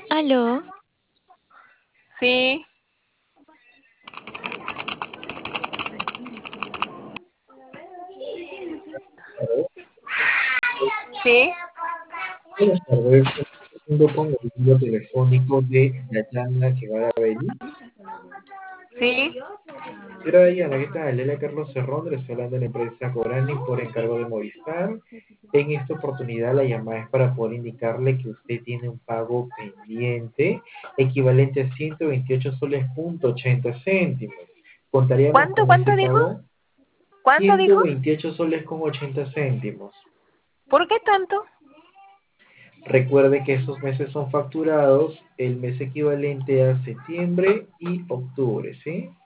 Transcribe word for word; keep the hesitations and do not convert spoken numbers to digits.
Aló, Sí, sí, Buenas tardes, estoy hablando con el número telefónico de Dayana Guevara Belli. sí. Señora Dayana, ¿qué tal? Lela Carlos Cerrón, le estoy hablando de la empresa Corani por encargo de Movistar. En esta oportunidad la llamada es para poder indicarle que usted tiene un pago pendiente equivalente a ciento veintiocho soles punto ochenta céntimos. ¿Contaríamos ¿Cuánto, con ese cuánto dijo? pago? ¿Cuánto dijo? ciento veintiocho soles con ochenta céntimos. ¿Por qué tanto? Recuerde que estos meses son facturados el mes equivalente a septiembre y octubre, ¿sí?